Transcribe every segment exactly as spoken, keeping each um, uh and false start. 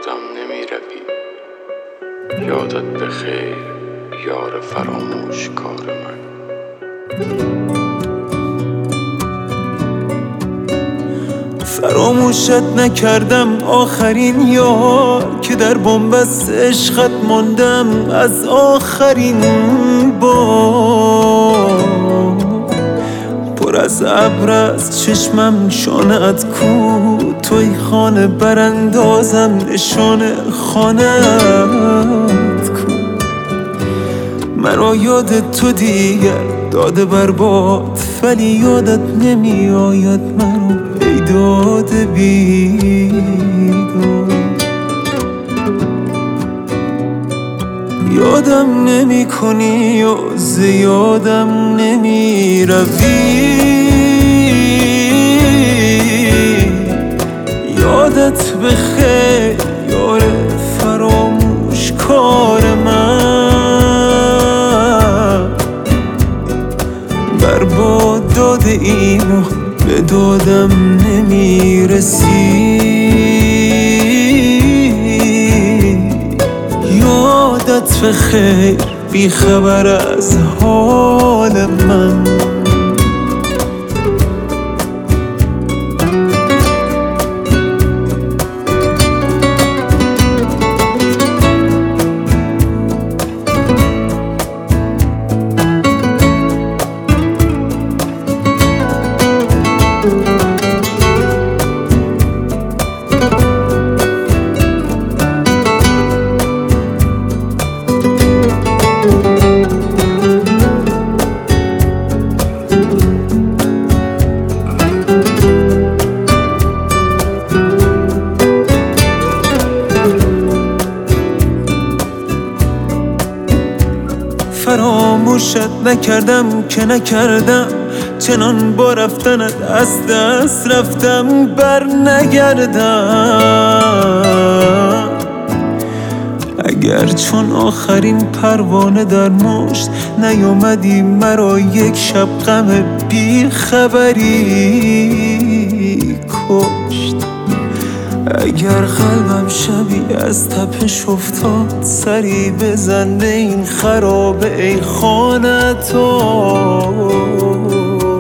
یادم نمی روی. یادت بخیر یار فراموش کار من. فراموشت نکردم آخرین یار که در بنبست عشقت ماندم از آخرین بار. پر از ابر از چشمم شانه‌ات کو، توی خانه براندازم نشانه خانه‌ات کو. مرا یاد تو دیگر داده برباد، ولی یادت نمی آید مرا بیداد بیداد. یادم نمی کنی و زیادم نمی روی. یادت بخیر یار فراموش کار من. برباد داده اینو به دادم نمی رسی. یادت بخیر بی خبر از حال من. فراموشت نکردم که نکردم، چنان با رفتنت از دست رفتم بر نگردم. اگر چون آخرین پروانه در مشت نیامدی مرا یک شب غم بی خبری کشت. اگر قلبم شبی از تپش افتاد، سری بزن به این خرابه ای خانت آباد.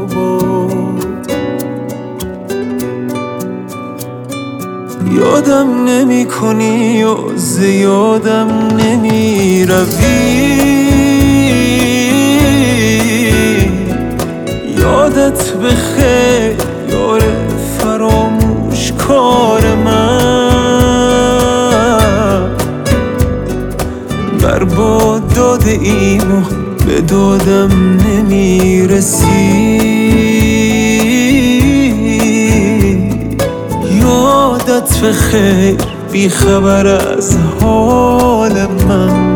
یادم نمی کنی و زیادم نمی روی. یادت بخیر یار فراموش کار من. برباد داده اینو به دادم نمی رسی. یادت بخیر بی خبر از حال من.